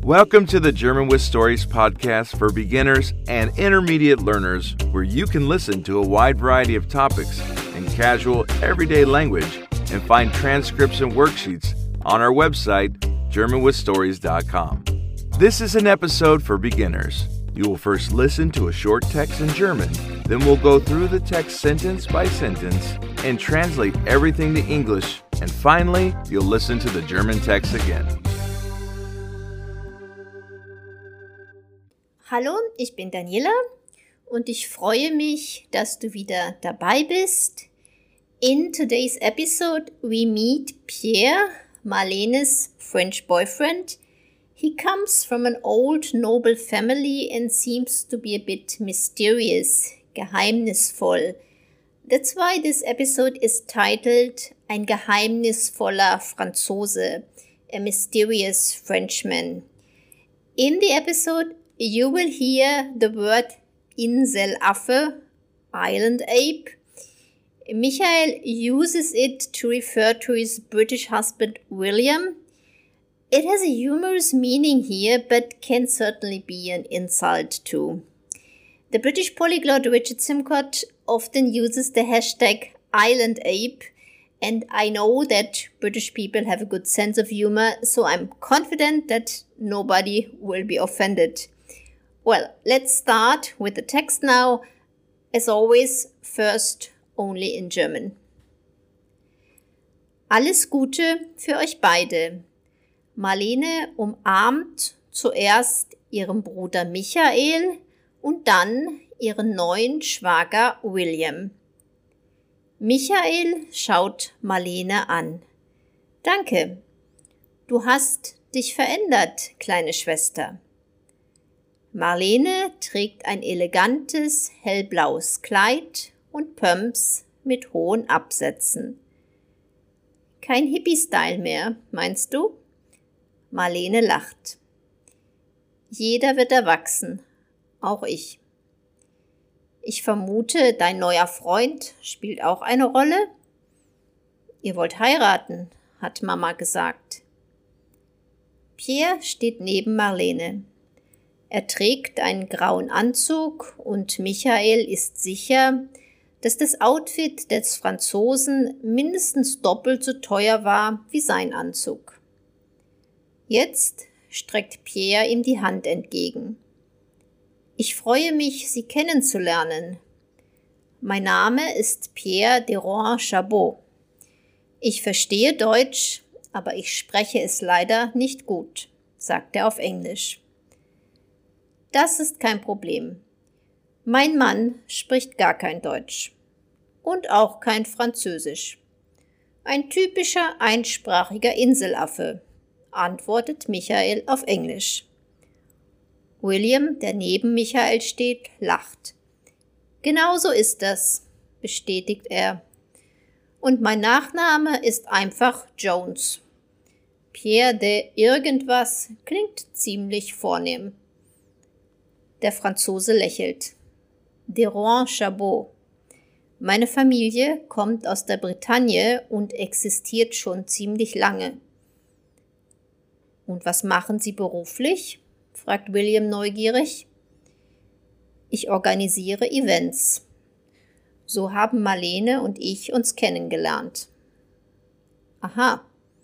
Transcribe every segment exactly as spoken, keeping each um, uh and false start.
Welcome to the German with Stories podcast for beginners and intermediate learners, where you can listen to a wide variety of topics in casual, everyday language and find transcripts and worksheets on our website, german with stories dot com. This is an episode for beginners. You will first listen to a short text in German, then we'll go through the text sentence by sentence and translate everything to English, and finally, you'll listen to the German text again. Hallo, ich bin Daniela und ich freue mich, dass du wieder dabei bist. In today's episode, we meet Pierre, Marlene's French boyfriend. He comes from an old noble family and seems to be a bit mysterious, geheimnisvoll. That's why this episode is titled Ein geheimnisvoller Franzose, a mysterious Frenchman. In the episode, you will hear the word Inselaffe, island ape. Michael uses it to refer to his British husband William. It has a humorous meaning here, but can certainly be an insult too. The British polyglot Richard Simcott often uses the hashtag island ape, and I know that British people have a good sense of humor, so I'm confident that nobody will be offended. Well, let's start with the text now. As always, first only in German. Alles Gute für euch beide. Marlene umarmt zuerst ihren Bruder Michael und dann ihren neuen Schwager William. Michael schaut Marlene an. Danke. Du hast dich verändert, kleine Schwester. Marlene trägt ein elegantes, hellblaues Kleid und Pumps mit hohen Absätzen. Kein Hippie-Style mehr, meinst du? Marlene lacht. Jeder wird erwachsen, auch ich. Ich vermute, dein neuer Freund spielt auch eine Rolle? Ihr wollt heiraten, hat Mama gesagt. Pierre steht neben Marlene. Er trägt einen grauen Anzug und Michael ist sicher, dass das Outfit des Franzosen mindestens doppelt so teuer war wie sein Anzug. Jetzt streckt Pierre ihm die Hand entgegen. Ich freue mich, Sie kennenzulernen. Mein Name ist Pierre Desrond-Chabot. Ich verstehe Deutsch, aber ich spreche es leider nicht gut, sagt er auf Englisch. Das ist kein Problem. Mein Mann spricht gar kein Deutsch und auch kein Französisch. Ein typischer einsprachiger Inselaffe, antwortet Michael auf Englisch. William, der neben Michael steht, lacht. Genau so ist das, bestätigt er. Und mein Nachname ist einfach Jones. Pierre de irgendwas klingt ziemlich vornehm. Der Franzose lächelt. Desrond-Chabot. Meine Familie kommt aus der Bretagne und existiert schon ziemlich lange. Und was machen Sie beruflich? Fragt William neugierig. Ich organisiere Events. So haben Marlene und ich uns kennengelernt. Aha.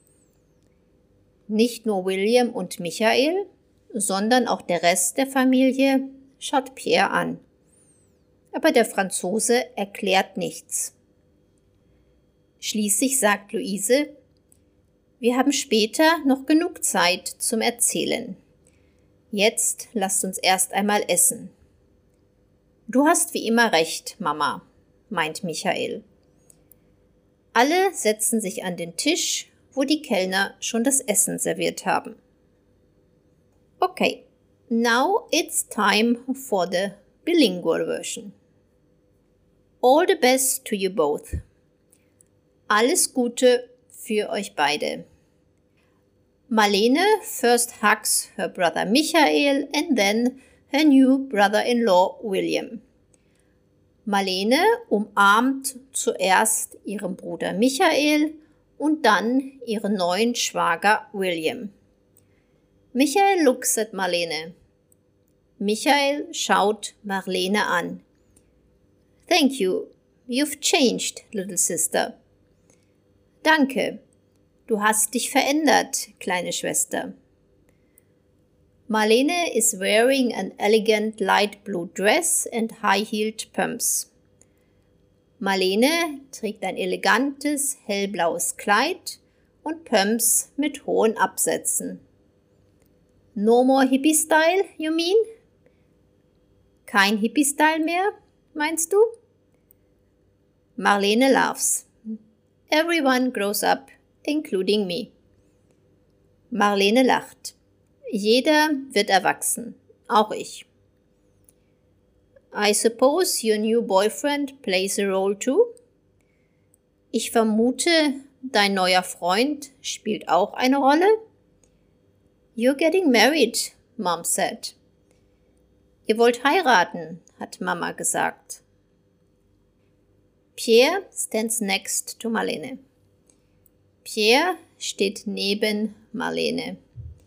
Nicht nur William und Michael, sondern auch der Rest der Familie schaut Pierre an. Aber der Franzose erklärt nichts. Schließlich sagt Luise, wir haben später noch genug Zeit zum Erzählen. Jetzt lasst uns erst einmal essen. Du hast wie immer recht, Mama, meint Michael. Alle setzen sich an den Tisch, wo die Kellner schon das Essen serviert haben. Okay, now it's time for the bilingual version. All the best to you both. Alles Gute für euch beide. Marlene first hugs her brother Michael and then her new brother-in-law William. Marlene umarmt zuerst ihren Bruder Michael und dann ihren neuen Schwager William. Michael looks at Marlene. Michael schaut Marlene an. Thank you. You've changed, little sister. Danke. Du hast dich verändert, kleine Schwester. Marlene is wearing an elegant light blue dress and high-heeled pumps. Marlene trägt ein elegantes hellblaues Kleid und Pumps mit hohen Absätzen. No more hippie style, you mean? Kein Hippie-Style mehr, meinst du? Marlene laughs. Everyone grows up, including me. Marlene lacht. Jeder wird erwachsen, auch ich. I suppose your new boyfriend plays a role too? Ich vermute, dein neuer Freund spielt auch eine Rolle? You're getting married, Mom said. Ihr wollt heiraten, hat Mama gesagt. Pierre stands next to Marlene. Pierre steht neben Marlene.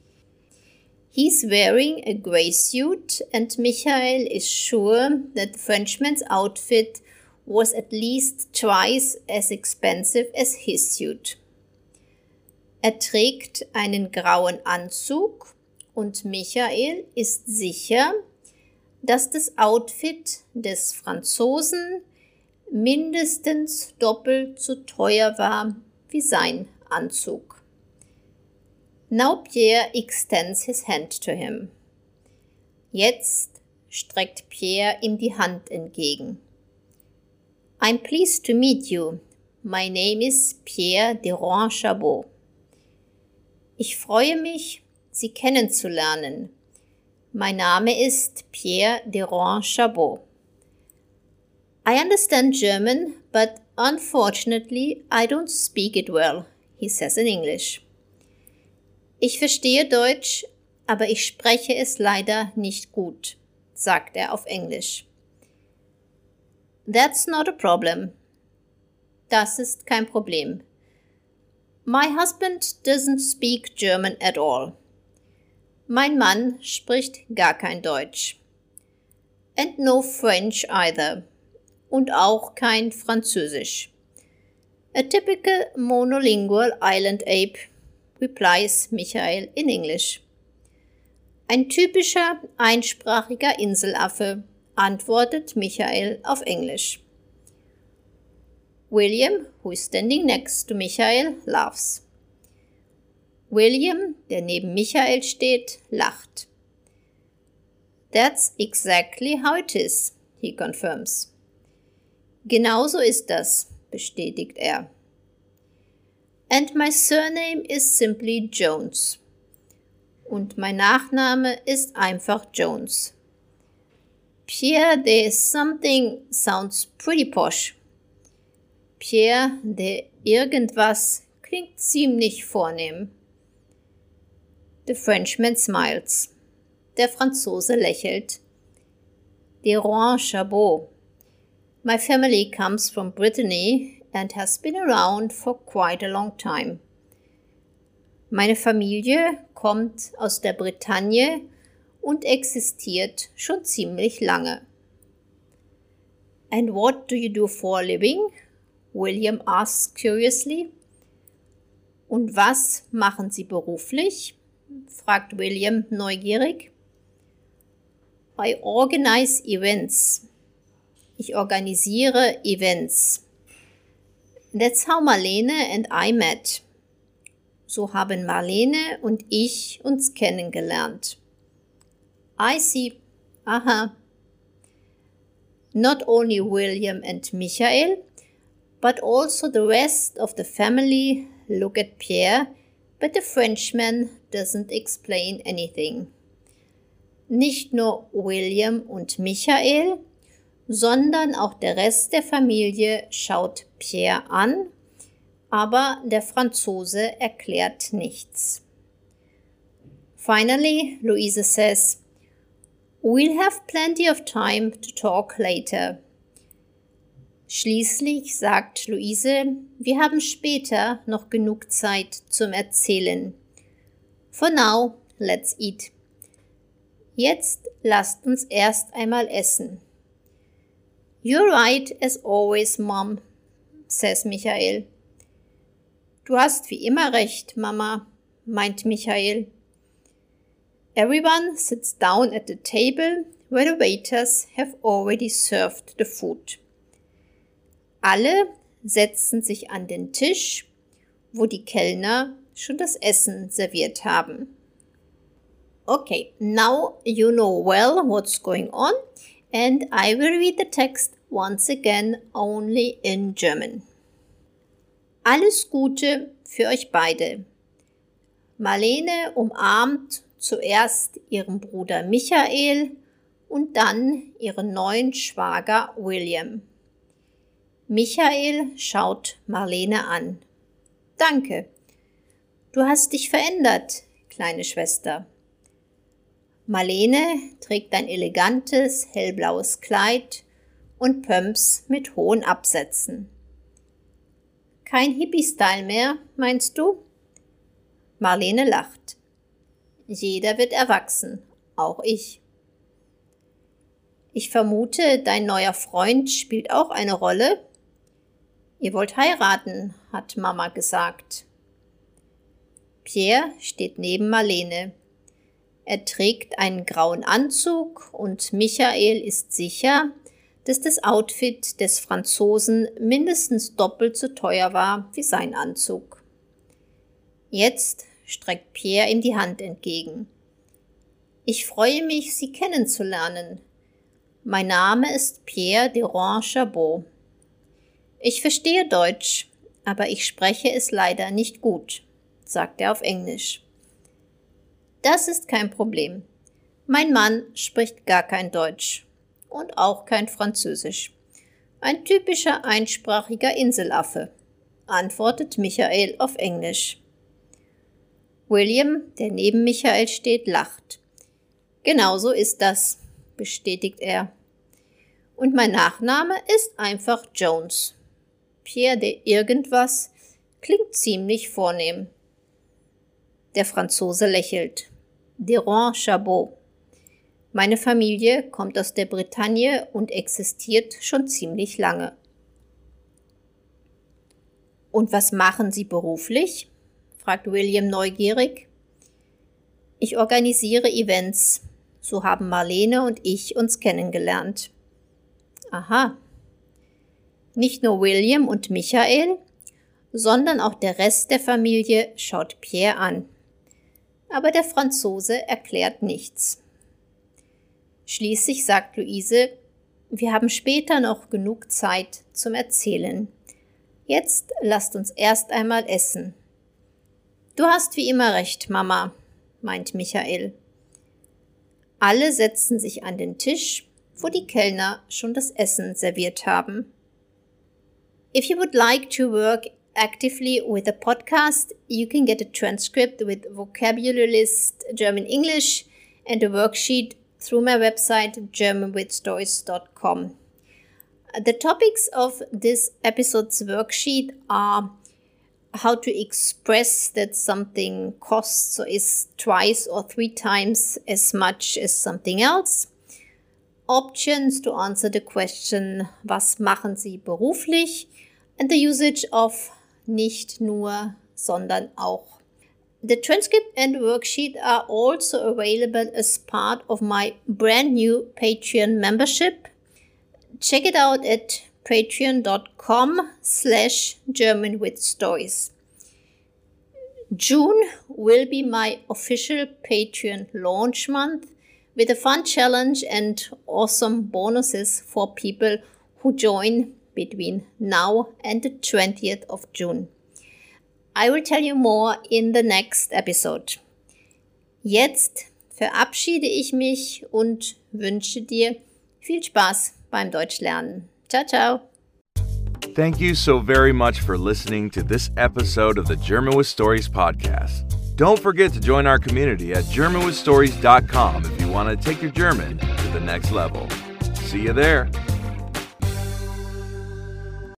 He's wearing a grey suit and Michael is sure that the Frenchman's outfit was at least twice as expensive as his suit. Er trägt einen grauen Anzug und Michael ist sicher, dass das Outfit des Franzosen mindestens doppelt so teuer war wie sein Anzug. Now Pierre extends his hand to him. Jetzt streckt Pierre ihm die Hand entgegen. I'm pleased to meet you. My name is Pierre Desrond-Chabot. Ich freue mich, Sie kennenzulernen. Mein Name ist Pierre Desrond-Chabot. I understand German, but unfortunately I don't speak it well, he says in English. Ich verstehe Deutsch, aber ich spreche es leider nicht gut, sagt er auf Englisch. That's not a problem. Das ist kein Problem. My husband doesn't speak German at all. Mein Mann spricht gar kein Deutsch. And no French either. Und auch kein Französisch. A typical monolingual island ape, replies Michael in English. Ein typischer einsprachiger Inselaffe, antwortet Michael auf Englisch. William, who is standing next to Michael, laughs. William, der neben Michael steht, lacht. That's exactly how it is, he confirms. Genauso ist das, bestätigt er. And my surname is simply Jones. Und mein Nachname ist einfach Jones. Pierre de something sounds pretty posh. Pierre de irgendwas klingt ziemlich vornehm. The Frenchman smiles. Der Franzose lächelt. Desrond-Chabot. My family comes from Brittany and has been around for quite a long time. Meine Familie kommt aus der Bretagne und existiert schon ziemlich lange. And what do you do for a living? William asks curiously. Und was machen Sie beruflich? Fragt William neugierig. I organize events. Ich organisiere Events. That's how Marlene and I met. So haben Marlene und ich uns kennengelernt. I see. Aha. Not only William and Michael, but also the rest of the family look at Pierre, but the Frenchman doesn't explain anything. Nicht nur William und Michael, sondern auch der Rest der Familie schaut Pierre an, aber der Franzose erklärt nichts. Finally, Louise says, "We'll have plenty of time to talk later." Schließlich sagt Luise, wir haben später noch genug Zeit zum Erzählen. For now, let's eat. Jetzt lasst uns erst einmal essen. You're right as always, Mom, says Michael. Du hast wie immer recht, Mama, meint Michael. Everyone sits down at the table where the waiters have already served the food. Alle setzen sich an den Tisch, wo die Kellner schon das Essen serviert haben. Okay, now you know well what's going on, and I will read the text once again only in German. Alles Gute für euch beide. Marlene umarmt zuerst ihren Bruder Michael und dann ihren neuen Schwager William. Michael schaut Marlene an. Danke. Du hast dich verändert, kleine Schwester. Marlene trägt ein elegantes, hellblaues Kleid und Pumps mit hohen Absätzen. Kein Hippie-Style mehr, meinst du? Marlene lacht. Jeder wird erwachsen, auch ich. Ich vermute, dein neuer Freund spielt auch eine Rolle. Ihr wollt heiraten, hat Mama gesagt. Pierre steht neben Marlene. Er trägt einen grauen Anzug und Michael ist sicher, dass das Outfit des Franzosen mindestens doppelt so teuer war wie sein Anzug. Jetzt streckt Pierre ihm die Hand entgegen. Ich freue mich, Sie kennenzulernen. Mein Name ist Pierre Durand-Chabot. Ich verstehe Deutsch, aber ich spreche es leider nicht gut, sagt er auf Englisch. Das ist kein Problem. Mein Mann spricht gar kein Deutsch und auch kein Französisch. Ein typischer einsprachiger Inselaffe, antwortet Michael auf Englisch. William, der neben Michael steht, lacht. Genau so ist das, bestätigt er. Und mein Nachname ist einfach Jones. Pierre de irgendwas klingt ziemlich vornehm. Der Franzose lächelt. Durand-Chabot. Meine Familie kommt aus der Bretagne und existiert schon ziemlich lange. Und was machen Sie beruflich? Fragt William neugierig. Ich organisiere Events. So haben Marlene und ich uns kennengelernt. Aha. Nicht nur William und Michael, sondern auch der Rest der Familie schaut Pierre an. Aber der Franzose erklärt nichts. Schließlich sagt Luise, wir haben später noch genug Zeit zum Erzählen. Jetzt lasst uns erst einmal essen. Du hast wie immer recht, Mama, meint Michael. Alle setzen sich an den Tisch, wo die Kellner schon das Essen serviert haben. If you would like to work actively with the podcast, you can get a transcript with vocabulary list German-English and a worksheet through my website german with stories dot com. The topics of this episode's worksheet are how to express that something costs or is twice or three times as much as something else, options to answer the question, was machen Sie beruflich, and the usage of nicht nur, sondern auch. The transcript and worksheet are also available as part of my brand new Patreon membership. Check it out at patreon.com slash German with Stories. June will be my official Patreon launch month with a fun challenge and awesome bonuses for people who join between now and the twentieth of June. I will tell you more in the next episode. Jetzt verabschiede ich mich und wünsche dir viel Spaß beim Deutschlernen. Ciao, ciao. Thank you so very much for listening to this episode of the German with Stories podcast. Don't forget to join our community at german with stories dot com if you want to take your German to the next level. See you there.